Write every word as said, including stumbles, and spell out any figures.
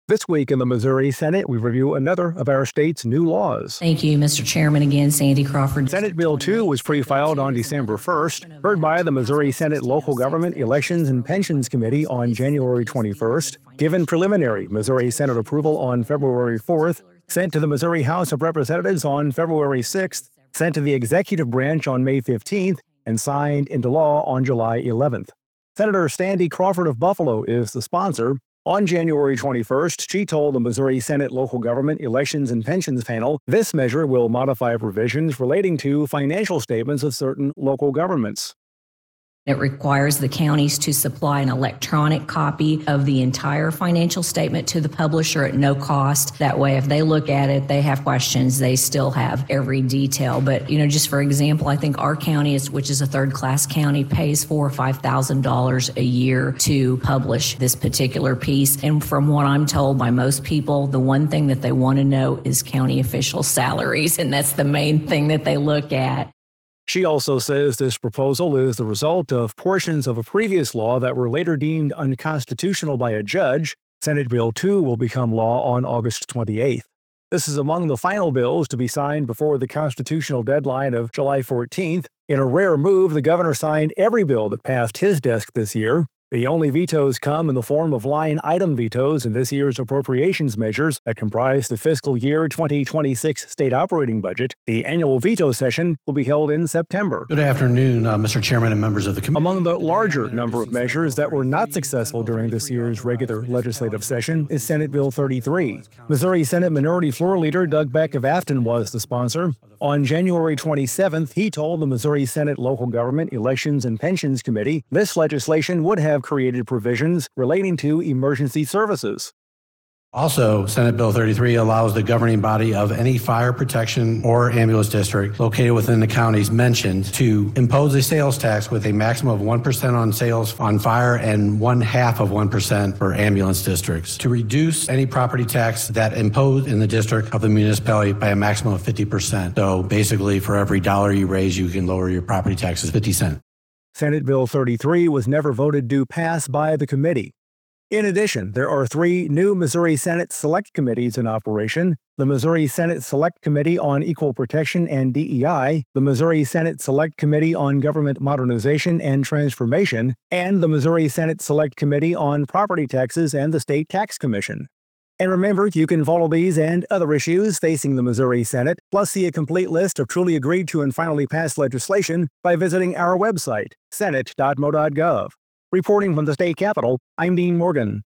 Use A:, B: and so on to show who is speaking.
A: This week in the Missouri Senate, we review another of our state's new laws.
B: Thank you, Mister Chairman. Again, Sandy Crawford.
A: Senate Bill two was pre-filed on December first, heard by the Missouri Senate Local Government Elections and Pensions Committee on January twenty-first, given preliminary Missouri Senate approval on February fourth, sent to the Missouri House of Representatives on February sixth, sent to the executive branch on May fifteenth, and signed into law on July eleventh. Senator Sandy Crawford of Buffalo is the sponsor. On January twenty-first, she told the Missouri Senate Local Government Elections and Pensions panel this measure will modify provisions relating to financial statements of certain local governments.
B: It requires the counties to supply an electronic copy of the entire financial statement to the publisher at no cost. That way, if they look at it, they have questions, they still have every detail. But, you know, just for example, I think our county, is, which is a third-class county, pays four or five thousand dollars a year to publish this particular piece. And from what I'm told by most people, the one thing that they want to know is county official salaries, and that's the main thing that they look at.
A: She also says this proposal is the result of portions of a previous law that were later deemed unconstitutional by a judge. Senate Bill two will become law on August twenty-eighth. This is among the final bills to be signed before the constitutional deadline of July fourteenth. In a rare move, the governor signed every bill that passed his desk this year. The only vetoes come in the form of line item vetoes in this year's appropriations measures that comprise the fiscal year twenty twenty-six state operating budget. The annual veto session will be held in September.
C: Good afternoon, uh, Mister Chairman and members of the committee.
A: Among the larger number of measures that were not successful during this year's regular legislative session is Senate Bill thirty-three. Missouri Senate Minority Floor Leader Doug Beck of Afton was the sponsor. On January twenty-seventh, he told the Missouri Senate Local Government Elections and Pensions Committee this legislation would have created provisions relating to emergency services.
C: Also, Senate Bill thirty-three allows the governing body of any fire protection or ambulance district located within the counties mentioned to impose a sales tax with a maximum of one percent on sales on fire and one half of one percent for ambulance districts, to reduce any property tax that imposed in the district of the municipality by a maximum of fifty percent. So basically, for every dollar you raise, you can lower your property taxes fifty cents.
A: Senate Bill thirty-three was never voted to pass by the committee. In addition, there are three new Missouri Senate Select Committees in operation: the Missouri Senate Select Committee on Equal Protection and D E I, the Missouri Senate Select Committee on Government Modernization and Transformation, and the Missouri Senate Select Committee on Property Taxes and the State Tax Commission. And remember, you can follow these and other issues facing the Missouri Senate, plus see a complete list of truly agreed to and finally passed legislation by visiting our website, senate dot mo dot gov. Reporting from the state capitol, I'm Dean Morgan.